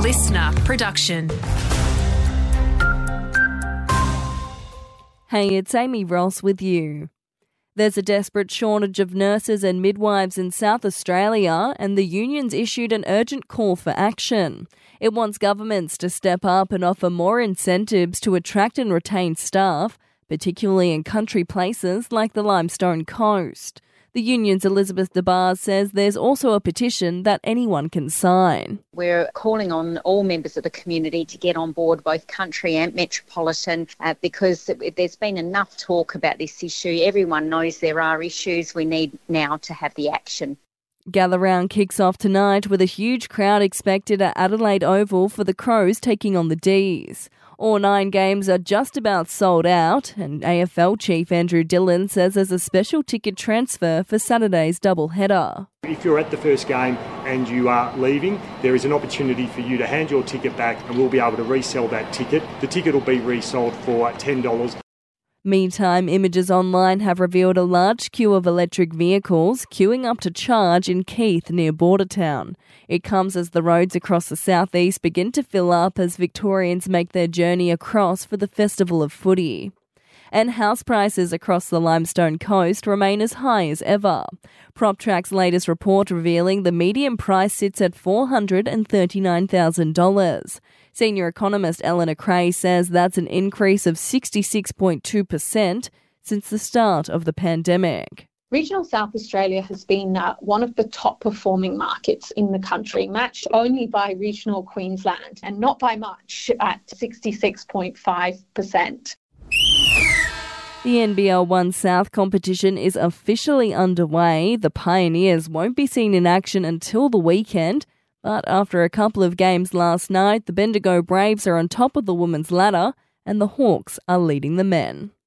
listener production. Hey, it's Amy Ross with you. There's a desperate shortage of nurses and midwives in South Australia, and the union's issued an urgent call for action. It wants governments to step up and offer more incentives to attract and retain staff, particularly in country places like the Limestone Coast. The union's Elizabeth DeBars says there's also a petition that anyone can sign. We're calling on all members of the community to get on board, both country and metropolitan, because there's been enough talk about this issue. Everyone knows there are issues. We need now to have the action. Gather Round kicks off tonight with a huge crowd expected at Adelaide Oval for the Crows taking on the D's. All 9 games are just about sold out, and AFL chief Andrew Dillon says there's a special ticket transfer for Saturday's doubleheader. If you're at the first game and you are leaving, there is an opportunity for you to hand your ticket back and we'll be able to resell that ticket. The ticket will be resold for $10. Meantime, images online have revealed a large queue of electric vehicles queuing up to charge in Keith near Bordertown. It comes as the roads across the southeast begin to fill up as Victorians make their journey across for the Festival of Footy. And house prices across the Limestone Coast remain as high as ever. PropTrack's latest report revealing the median price sits at $439,000. Senior economist Eleanor Cray says that's an increase of 66.2% since the start of the pandemic. Regional South Australia has been one of the top performing markets in the country, matched only by regional Queensland, and not by much at 66.5%. The NBL One South competition is officially underway. The Pioneers won't be seen in action until the weekend, but after a couple of games last night, the Bendigo Braves are on top of the women's ladder and the Hawks are leading the men.